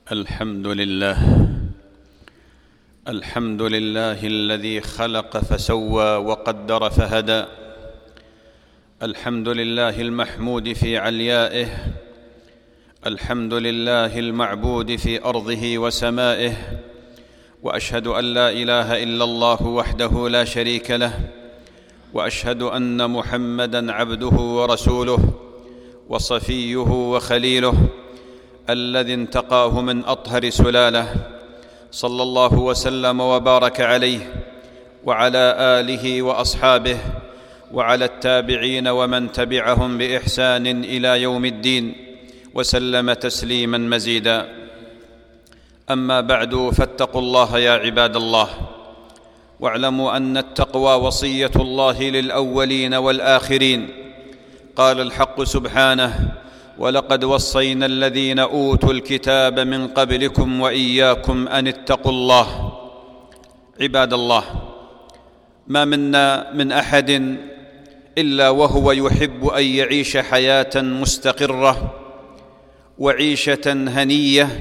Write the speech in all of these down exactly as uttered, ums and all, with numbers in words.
الحمد لله الحمد لله الذي خلق فسوى وقدر فهدى. الحمد لله المحمود في عليائه، الحمد لله المعبود في أرضه وسمائه، وأشهد أن لا إله إلا الله وحده لا شريك له، وأشهد أن محمدًا عبده ورسوله وصفيه وخليله الذي انتقاه من أطهر سلاله، صلى الله وسلم وبارك عليه وعلى آله وأصحابه وعلى التابعين ومن تبعهم بإحسان إلى يوم الدين، وسلم تسليماً مزيداً. أما بعد، فاتقوا الله يا عباد الله، واعلموا أن التقوى وصية الله للأولين والآخرين. قال الحق سبحانه: ولقد وصينا الذين أوتوا الكتاب من قبلكم وإياكم أن اتقوا الله. عباد الله، ما منا من أحد إلا وهو يحب أن يعيش حياة مستقرة وعيشة هنية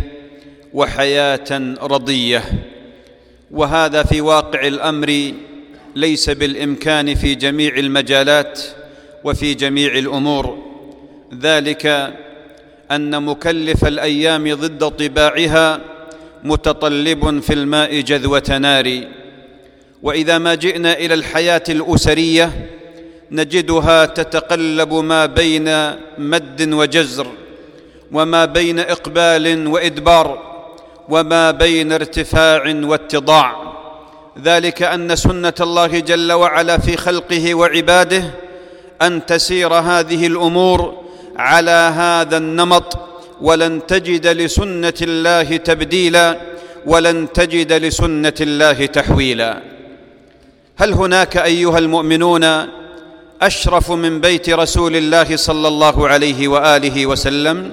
وحياة رضية، وهذا في واقع الأمر ليس بالإمكان في جميع المجالات وفي جميع الأمور. ذلك أن مكلف الأيام ضد طباعها متطلب في الماء جذوة نار. وإذا ما جئنا إلى الحياة الأسرية نجدها تتقلب ما بين مد وجزر، وما بين إقبال وإدبار، وما بين ارتفاع واتضاع. ذلك أن سنة الله جل وعلا في خلقه وعباده أن تسير هذه الأمور على هذا النمط، ولن تجد لسنة الله تبديلا، ولن تجد لسنة الله تحويلا. هل هناك أيها المؤمنون أشرف من بيت رسول الله صلى الله عليه وآله وسلم؟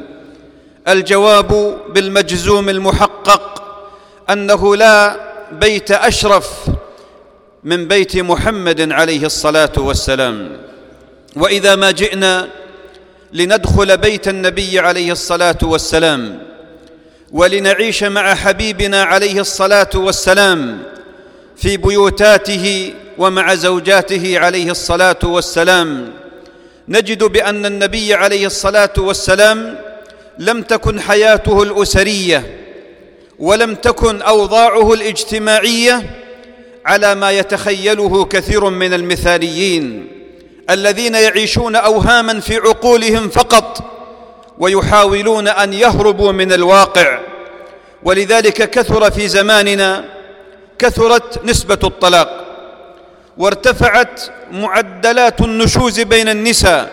الجواب بالمجزوم المحقق أنه لا بيت أشرف من بيت محمد عليه الصلاة والسلام. وإذا ما جئنا لندخل بيت النبي عليه الصلاة والسلام ولنعيش مع حبيبنا عليه الصلاة والسلام في بيوتاته ومع زوجاته عليه الصلاة والسلام، نجد بأن النبي عليه الصلاة والسلام لم تكن حياته الأسرية ولم تكن أوضاعه الاجتماعية على ما يتخيله كثير من المثاليين الذين يعيشون أوهاماً في عقولهم فقط ويحاولون أن يهربوا من الواقع. ولذلك كثر في زماننا كثرت نسبة الطلاق، وارتفعت معدلات النشوز بين النساء،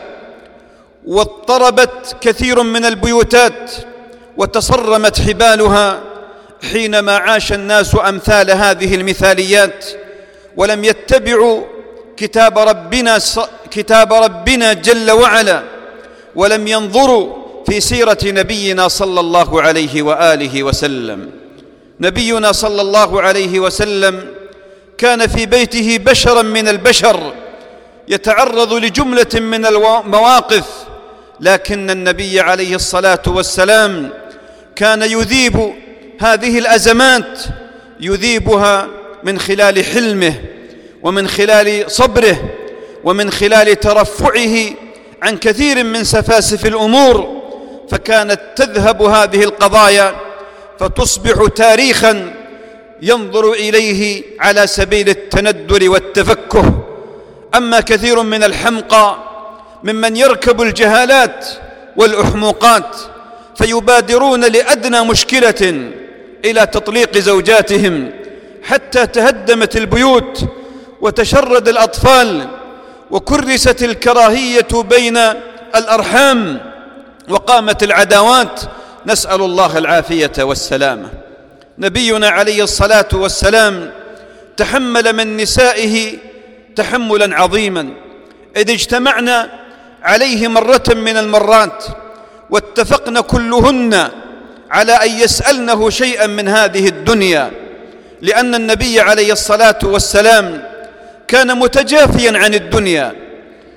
واضطربت كثير من البيوتات، وتصرمت حبالها حينما عاش الناس أمثال هذه المثاليات، ولم يتبعوا كتاب ربنا كتاب ربنا جل وعلا، ولم ينظروا في سيرة نبينا صلى الله عليه وآله وسلم. نبينا صلى الله عليه وسلم كان في بيته بشرا من البشر يتعرض لجملة من المواقف، لكن النبي عليه الصلاة والسلام كان يذيب هذه الأزمات، يذيبها من خلال حلمه ومن خلال صبره ومن خلال ترفعه عن كثير من سفاسف الأمور. فكانت تذهب هذه القضايا فتصبح تاريخاً ينظر إليه على سبيل التندر والتفكه. أما كثير من الحمقى ممن يركب الجهالات والأحمقات فيبادرون لأدنى مشكلة إلى تطليق زوجاتهم حتى تهدمت البيوت وتشرد الأطفال وكرست الكراهية بين الأرحام وقامت العداوات، نسأل الله العافية والسلامة. نبينا عليه الصلاة والسلام تحمل من نسائه تحملاً عظيماً، إذ اجتمعنا عليه مرة من المرات واتفقن كلهن على أن يسألنه شيئاً من هذه الدنيا، لأن النبي عليه الصلاة والسلام كان متجافياً عن الدنيا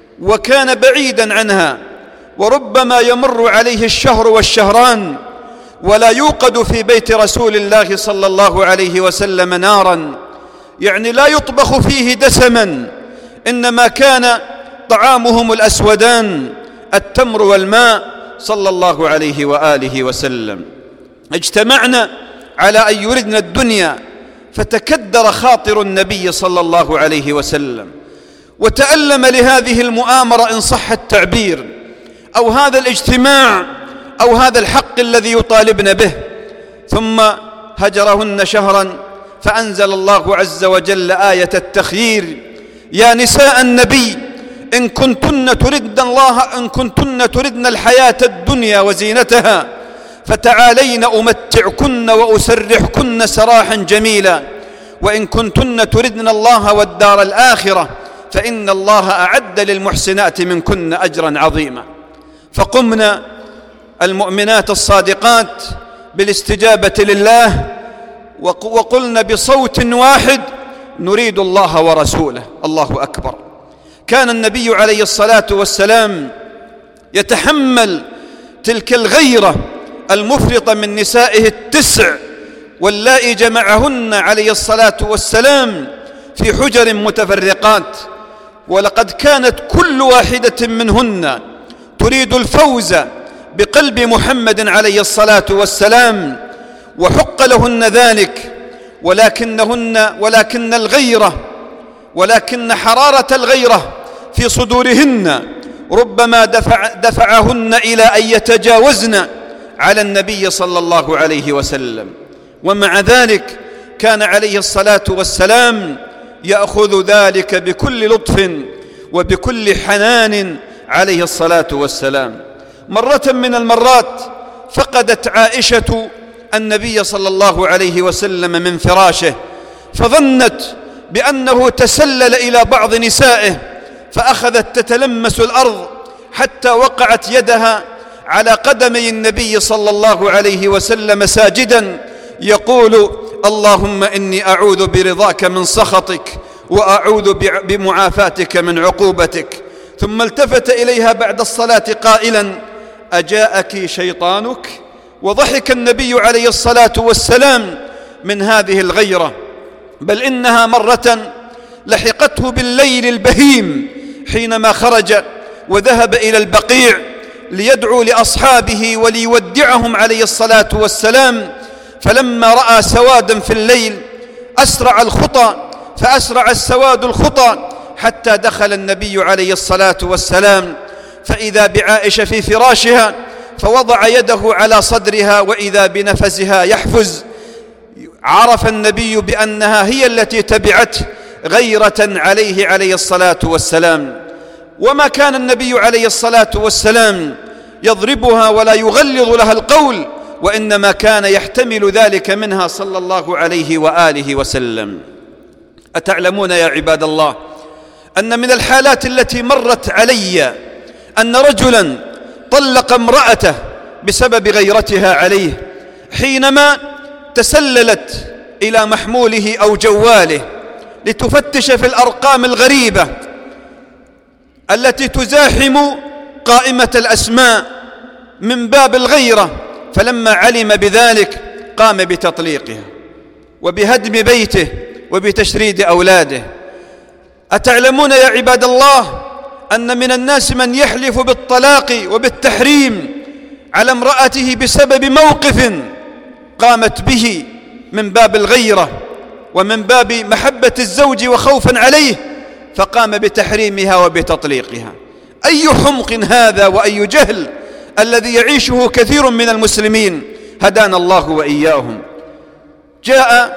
وكان بعيداً عنها، وربما يمر عليه الشهر والشهران ولا يوقد في بيت رسول الله صلى الله عليه وسلم نارا، يعني لا يطبخ فيه دسما، إنما كان طعامهم الأسودان التمر والماء صلى الله عليه وآله وسلم. اجتمعنا على أن يردنا الدنيا، فتكدر خاطر النبي صلى الله عليه وسلم وتألم لهذه المؤامرة إن صح التعبير، أو هذا الاجتماع، أو هذا الحق الذي يطالبن به. ثم هجرهن شهرا فأنزل الله عز وجل آية التخيير: يا نساء النبي إن كنتن تردن الله إن كنتن تردن الحياة الدنيا وزينتها فتعالين أمتعكن وأسرحكن سراحا جميلا، وإن كنتن تردن الله والدار الآخرة فإن الله أعد للمحسنات منكن أجرا عظيما. فقمنا المؤمنات الصادقات بالاستجابة لله، وقلنا بصوت واحد: نريد الله ورسوله. الله أكبر. كان النبي عليه الصلاة والسلام يتحمل تلك الغيرة المفرطة من نسائه التسع واللائي جمعهن عليه الصلاة والسلام في حجر متفرقات، ولقد كانت كل واحدة منهن تريد الفوز بقلب محمد عليه الصلاة والسلام، وحق لهن ذلك، ولكنهن ولكن الغيرة ولكن حرارة الغيرة في صدورهن ربما دفع دفعهن إلى أن يتجاوزن على النبي صلى الله عليه وسلم. ومع ذلك كان عليه الصلاة والسلام يأخذ ذلك بكل لطف وبكل حنان عليه الصلاة والسلام. مرة من المرات فقدت عائشة النبي صلى الله عليه وسلم من فراشه، فظنت بأنه تسلل إلى بعض نسائه، فأخذت تتلمس الأرض حتى وقعت يدها على قدمي النبي صلى الله عليه وسلم ساجدا يقول: اللهم إني أعوذ برضاك من سخطك وأعوذ بمعافاتك من عقوبتك. ثم التفت إليها بعد الصلاة قائلا: أجاءك شيطانك؟ وضحك النبي عليه الصلاة والسلام من هذه الغيرة، بل إنها مرة لحقته بالليل البهيم حينما خرج وذهب إلى البقيع ليدعو لأصحابه وليودعهم عليه الصلاة والسلام، فلما رأى سوادا في الليل أسرع الخطى، فأسرع السواد الخطى حتى دخل النبي عليه الصلاة والسلام، فإذا بعائشة في فراشها، فوضع يده على صدرها وإذا بنفسها يحفز. عرف النبي بأنها هي التي تبعته غيرة عليه عليه الصلاة والسلام. وما كان النبي عليه الصلاة والسلام يضربها ولا يغلظ لها القول، وإنما كان يحتمل ذلك منها صلى الله عليه وآله وسلم. أتعلمون يا عباد الله أن من الحالات التي مرت علي أن رجلا طلق امرأته بسبب غيرتها عليه، حينما تسللت إلى محموله أو جواله لتفتش في الأرقام الغريبة التي تزاحم قائمة الأسماء من باب الغيرة، فلما علم بذلك قام بتطليقها وبهدم بيته وبتشريد أولاده. أتعلمون يا عباد الله أن من الناس من يحلف بالطلاق وبالتحريم على امرأته بسبب موقف قامت به من باب الغيرة ومن باب محبة الزوج وخوفا عليه، فقام بتحريمها وبتطليقها. أي حمق هذا وأي جهل الذي يعيشه كثير من المسلمين، هدانا الله وإياهم. جاء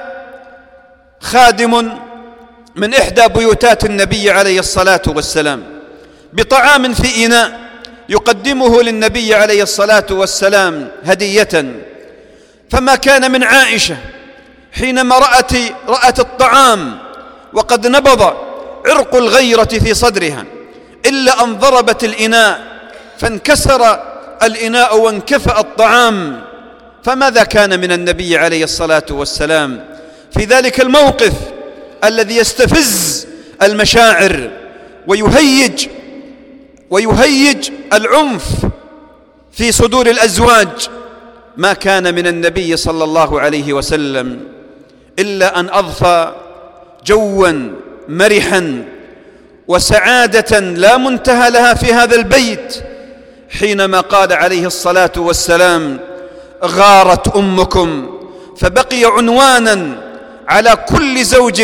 خادم من إحدى بيوتات النبي عليه الصلاة والسلام بطعام في إناء يقدمه للنبي عليه الصلاة والسلام هدية، فما كان من عائشة حينما رأت, رأت الطعام وقد نبض عرق الغيرة في صدرها إلا أن ضربت الإناء فانكسر الإناء وانكفأ الطعام. فماذا كان من النبي عليه الصلاة والسلام في ذلك الموقف الذي يستفز المشاعر ويهيج ويهيج العنف في صدور الأزواج؟ ما كان من النبي صلى الله عليه وسلم إلا أن أضفى جوا مرحا وسعادة لا منتهى لها في هذا البيت حينما قال عليه الصلاة والسلام: غارت أمكم، فبقي عنوانا على كل زوج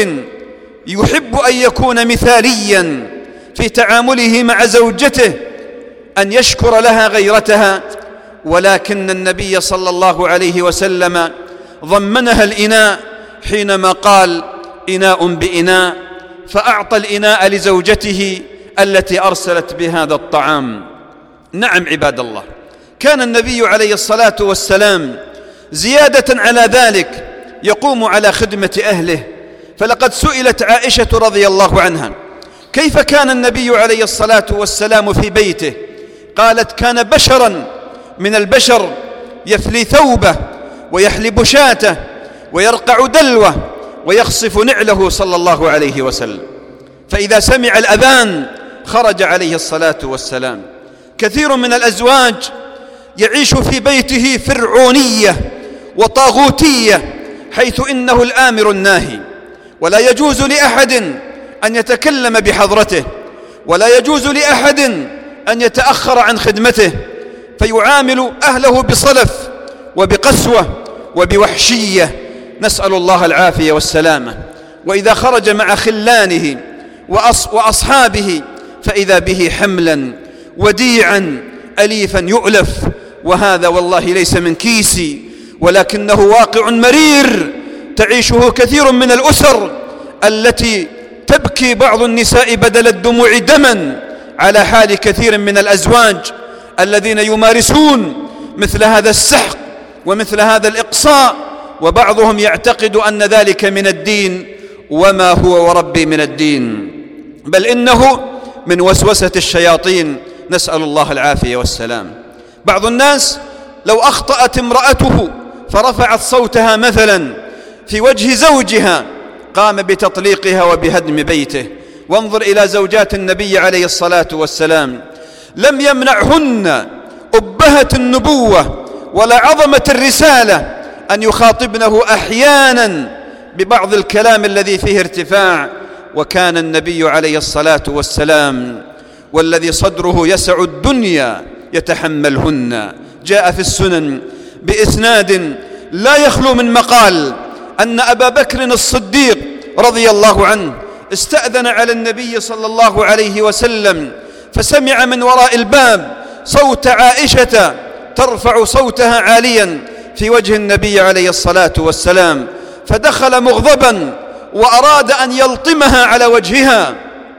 يحب أن يكون مثاليا في تعامله مع زوجته أن يشكر لها غيرتها، ولكن النبي صلى الله عليه وسلم ضمنها الإناء حينما قال: إناء بإناء، فأعطى الإناء لزوجته التي أرسلت بهذا الطعام. نعم عباد الله، كان النبي عليه الصلاة والسلام زيادة على ذلك يقوم على خدمة أهله، فلقد سئلت عائشة رضي الله عنها: كيف كان النبي عليه الصلاة والسلام في بيته؟ قالت: كان بشرا من البشر، يفلي ثوبه ويحلب شاته ويرقع دلوه ويخصف نعله صلى الله عليه وسلم، فإذا سمع الأذان خرج عليه الصلاة والسلام. كثير من الأزواج يعيش في بيته فرعونية وطاغوتية، حيث إنه الآمر الناهي، ولا يجوز لأحد أن يتكلم بحضرته، ولا يجوز لأحد أن يتأخر عن خدمته، فيعامل أهله بصلف وبقسوة وبوحشية، نسأل الله العافية والسلامة. وإذا خرج مع خلانه وأصحابه فإذا به حملا وديعا أليفا يؤلف، وهذا والله ليس من كيسي، ولكنه واقع مرير تعيشه كثير من الأسر التي تبكي بعض النساء بدل الدموع دما على حال كثير من الأزواج الذين يمارسون مثل هذا السحق ومثل هذا الإقصاء، وبعضهم يعتقد أن ذلك من الدين، وما هو وربي من الدين، بل إنه من وسوسة الشياطين، نسأل الله العافية والسلام. بعض الناس لو أخطأت امرأته فرفعت صوتها مثلا في وجه زوجها قام بتطليقها وبهدم بيته. وانظر إلى زوجات النبي عليه الصلاة والسلام، لم يمنعهن أبهة النبوة ولا عظمة الرسالة أن يخاطبنه أحيانا ببعض الكلام الذي فيه ارتفاع، وكان النبي عليه الصلاة والسلام والذي صدره يسع الدنيا يتحملهن. جاء في السنن بإسناد لا يخلو من مقال أن أبا بكر الصديق رضي الله عنه استأذن على النبي صلى الله عليه وسلم، فسمع من وراء الباب صوت عائشة ترفع صوتها عاليا في وجه النبي عليه الصلاة والسلام، فدخل مغضبا وأراد أن يلطمها على وجهها،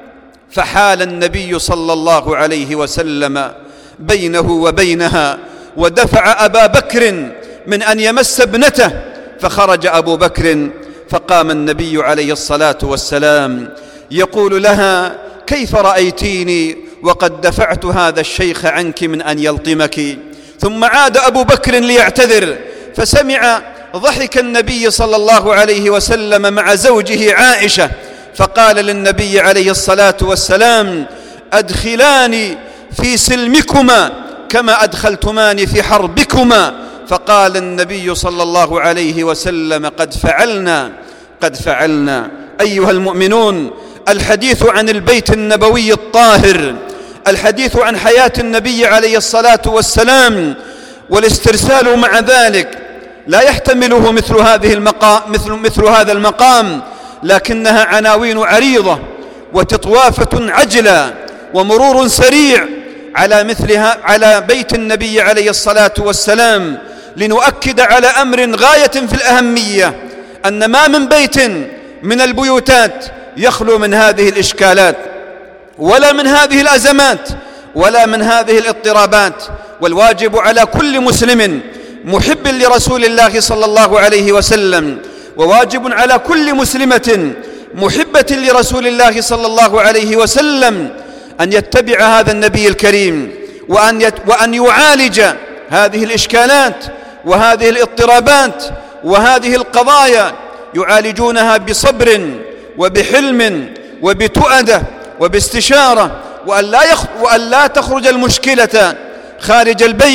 فحال النبي صلى الله عليه وسلم بينه وبينها ودفع أبا بكر من أن يمس ابنته، فخرج أبو بكر، فقام النبي عليه الصلاة والسلام يقول لها: كيف رأيتيني وقد دفعت هذا الشيخ عنك من أن يلطمك؟ ثم عاد أبو بكر ليعتذر، فسمع ضحك النبي صلى الله عليه وسلم مع زوجه عائشة، فقال للنبي عليه الصلاة والسلام: أدخلاني في سلمكما كما أدخلتماني في حربكما. فقال النبي صلى الله عليه وسلم: قد فعلنا قد فعلنا. أيها المؤمنون، الحديث عن البيت النبوي الطاهر، الحديث عن حياة النبي عليه الصلاة والسلام والاسترسال مع ذلك لا يحتمله مثل هذه المقام مثل مثل هذا المقام، لكنها عناوين عريضة وتطوافة عجلة ومرور سريع على مثلها على بيت النبي عليه الصلاة والسلام، لنؤكد على أمر غاية في الأهمية، أن ما من بيت من البيوتات يخلو من هذه الإشكالات ولا من هذه الأزمات ولا من هذه الاضطرابات. والواجب على كل مسلم محب لرسول الله صلى الله عليه وسلم، وواجب على كل مسلمة محبة لرسول الله صلى الله عليه وسلم أن يتبع هذا النبي الكريم، وأن, يت وأن يعالج هذه الإشكالات وهذه الاضطرابات وهذه القضايا، يعالجونها بصبر وبحلم وبتؤدة وباستشارة، وأن لا, يخ... وأن لا تخرج المشكلة خارج البيت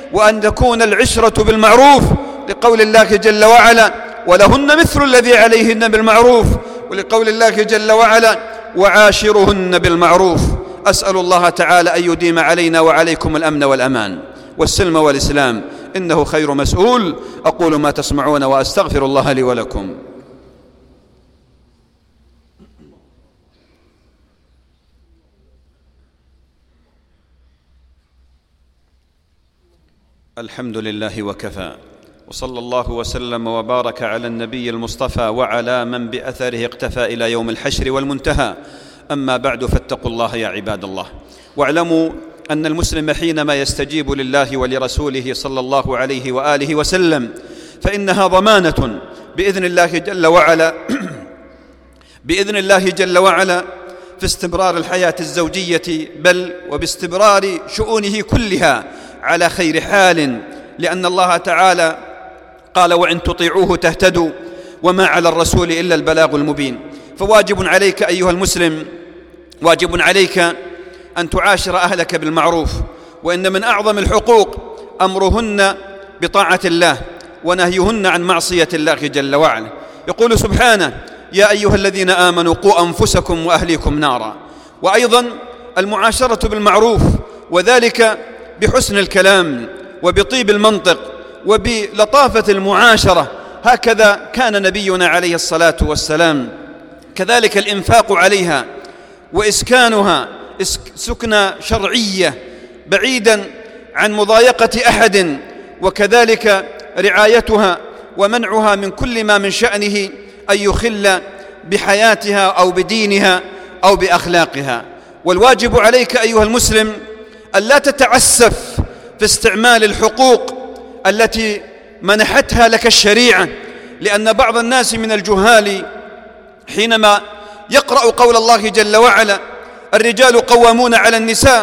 وأن تكون العشرة بالمعروف، لقول الله جل وعلا: ولهن مثل الذي عليهن بالمعروف، ولقول الله جل وعلا: وعاشرهن بالمعروف. أسأل الله تعالى أن يديم علينا وعليكم الأمن والأمان والسلم والإسلام، إنه خير مسؤول. أقول ما تسمعون وأستغفر الله لي ولكم. الحمد لله وكفى، وصلى الله وسلم وبارك على النبي المصطفى وعلى من بأثره اقتفى إلى يوم الحشر والمنتهى. أما بعد، فاتقوا الله يا عباد الله، واعلموا أن المسلم حينما يستجيب لله ولرسوله صلى الله عليه وآله وسلم فإنها ضمانة بإذن الله جل وعلا بإذن الله جل وعلا في استمرار الحياة الزوجية، بل وباستمرار شؤونه كلها على خير حال، لأن الله تعالى قال: وإن تطيعوه تهتدوا وما على الرسول إلا البلاغ المبين. فواجب عليك أيها المسلم، واجب عليك أن تعاشر أهلك بالمعروف، وإن من أعظم الحقوق أمرهن بطاعة الله ونهيهن عن معصية الله جل وعلا. يقول سبحانه: يا أيها الذين آمنوا قوا أنفسكم وأهليكم نارا. وأيضا المعاشرة بالمعروف، وذلك بحسن الكلام وبطيب المنطق وبلطافة المعاشرة، هكذا كان نبينا عليه الصلاة والسلام. كذلك الإنفاق عليها وإسكانها سكنة شرعية بعيدا عن مضايقة أحد، وكذلك رعايتها ومنعها من كل ما من شأنه أن يخل بحياتها أو بدينها أو بأخلاقها. والواجب عليك أيها المسلم أن لا تتعسف في استعمال الحقوق التي منحتها لك الشريعة، لأن بعض الناس من الجهال حينما يقرأ قول الله جل وعلا: الرجال قوامون على النساء،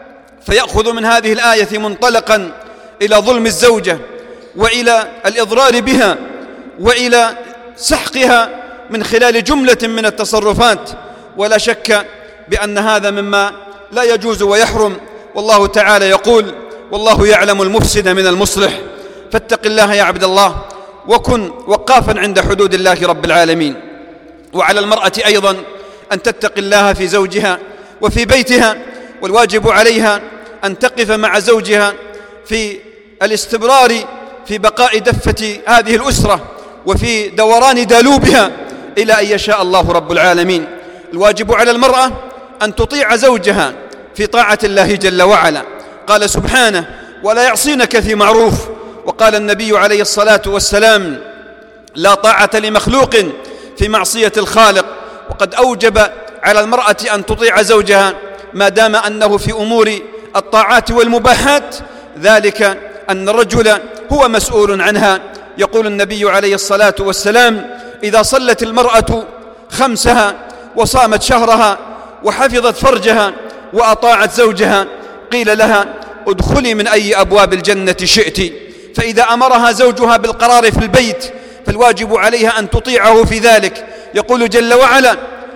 فيأخذ من هذه الآية منطلقا إلى ظلم الزوجة وإلى الإضرار بها وإلى سحقها من خلال جملة من التصرفات، ولا شك بأن هذا مما لا يجوز ويحرم. والله تعالى يقول: والله يعلم المفسد من المصلح. فاتق الله يا عبد الله، وكن وقافا عند حدود الله رب العالمين. وعلى المرأة أيضا أن تتق الله في زوجها وفي بيتها، والواجب عليها أن تقف مع زوجها في الاستمرار في بقاء دفة هذه الأسرة وفي دوران دالوبها إلى أن يشاء الله رب العالمين. الواجب على المرأة أن تطيع زوجها في طاعة الله جل وعلا. قال سبحانه: ولا يعصينك في معروف. وقال النبي عليه الصلاة والسلام: لا طاعة لمخلوق في معصية الخالق. وقد أوجب على المرأة أن تطيع زوجها ما دام أنه في أمور الطاعات والمباحات، ذلك أن الرجل هو مسؤول عنها. يقول النبي عليه الصلاة والسلام: إذا صلت المرأة خمسها وصامت شهرها وحفظت فرجها وأطاعت زوجها قيل لها: ادخلي من أي أبواب الجنة شئت. فإذا أمرها زوجها بالقرار في البيت فالواجب عليها أن تطيعه في ذلك. يقول جل وعلا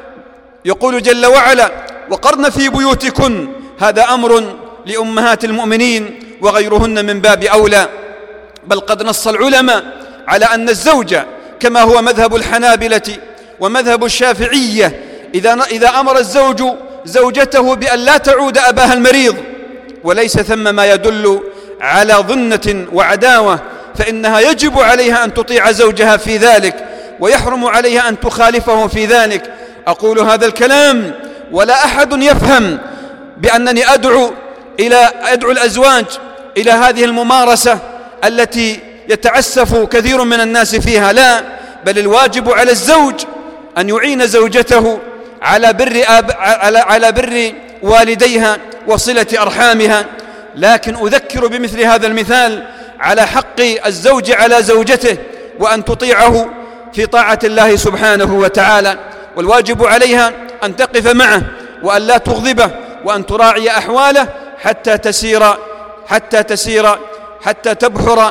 يقول جل وعلا: وقرن في بيوتكن. هذا أمر لأمهات المؤمنين وغيرهن من باب أولى. بل قد نص العلماء على أن الزوج، كما هو مذهب الحنابلة ومذهب الشافعية، إذا إذا أمر الزوج زوجته بأن لا تعود أباها المريض وليس ثم ما يدل على ظنة وعداوة، فإنها يجب عليها أن تطيع زوجها في ذلك، ويحرم عليها أن تخالفه في ذلك. أقول هذا الكلام ولا أحد يفهم بأنني أدعو إلى أدعو الأزواج إلى هذه الممارسة التي يتعسف كثير من الناس فيها، لا، بل الواجب على الزوج أن يعين زوجته على بر آب على على بر والديها وصلة أرحامها. لكن أذكر بمثل هذا المثال على حق الزوج على زوجته، وأن تطيعه في طاعة الله سبحانه وتعالى. والواجب عليها أن تقف معه وأن لا تغضبه، وأن تراعي أحواله حتى تسير حتى تسير حتى تبحر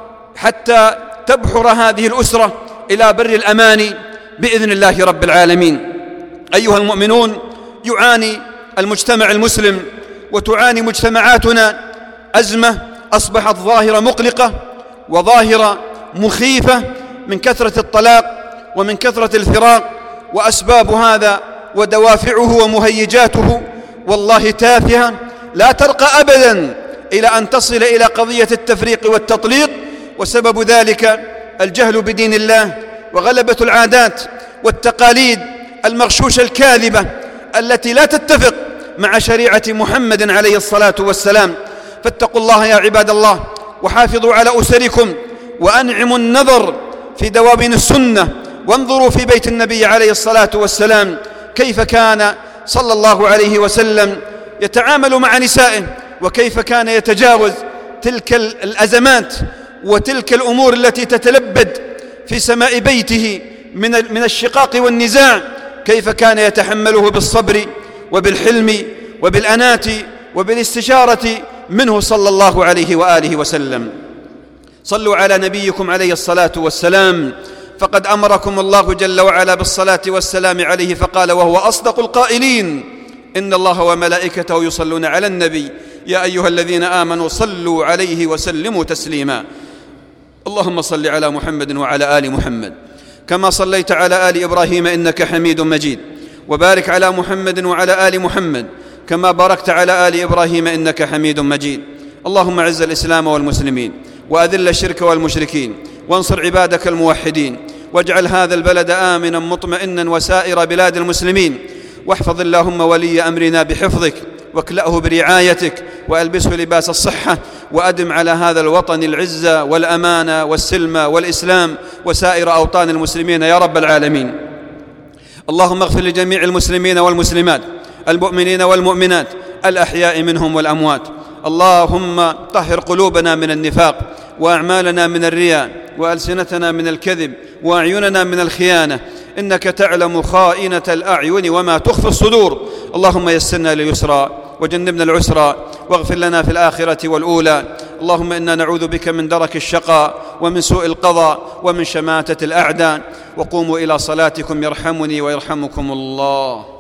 حتى تبحر هذه الأسرة إلى بر الأمان بإذن الله رب العالمين. أيها المؤمنون، يعاني المجتمع المسلم وتعاني مجتمعاتنا أزمة أصبحت ظاهرة مقلقة وظاهرة مخيفة من كثرة الطلاق ومن كثرة الفراق، وأسباب هذا ودوافعه ومهيجاته والله تافهة لا ترقى أبدا إلى أن تصل إلى قضية التفريق والتطليق، وسبب ذلك الجهل بدين الله وغلبة العادات والتقاليد المغشوشة الكاذبة التي لا تتفق مع شريعة محمد عليه الصلاة والسلام. فاتقوا الله يا عباد الله، وحافظوا على أسركم، وأنعموا النظر في دواوين السنة، وانظروا في بيت النبي عليه الصلاة والسلام كيف كان صلى الله عليه وسلم يتعامل مع نسائه، وكيف كان يتجاوز تلك الأزمات وتلك الأمور التي تتلبد في سماء بيته من من الشقاق والنزاع، كيف كان يتحمله بالصبر وبالحلم وبالأناة وبالاستشارة منه صلى الله عليه وآله وسلم. صلوا على نبيكم عليه الصلاة والسلام، فقد أمركم الله جل وعلا بالصلاة والسلام عليه، فقال وهو أصدق القائلين: إن الله وملائكته يصلون على النبي يا أيها الذين آمنوا صلوا عليه وسلموا تسليما. اللهم صل على محمد وعلى آل محمد كما صليت على آل إبراهيم إنك حميد مجيد، وبارك على محمد وعلى آل محمد كما باركت على آل إبراهيم إنك حميد مجيد. اللهم أعز الإسلام والمسلمين، وأذل الشرك والمشركين، وانصر عبادك الموحدين، واجعل هذا البلد آمنا مطمئنا وسائر بلاد المسلمين، واحفظ اللهم ولي أمرنا بحفظك، واكلأه برعايتك، وألبسه لباس الصحة، وأدم على هذا الوطن العزة والأمانة والسلم والإسلام وسائر أوطان المسلمين يا رب العالمين. اللهم اغفر لجميع المسلمين والمسلمات، المؤمنين والمؤمنات، الأحياء منهم والأموات. اللهم طهر قلوبنا من النفاق، وأعمالنا من الرياء، وألسنتنا من الكذب، وأعيننا من الخيانة، إنك تعلم خائنة الأعين وما تخفي الصدور. اللهم يسرنا لليسرى وجنبنا العسرى، واغفر لنا في الآخرة والأولى. اللهم إنا نعوذ بك من درك الشقاء ومن سوء القضاء ومن شماتة الأعداء. وقوموا إلى صلاتكم يرحمني ويرحمكم الله.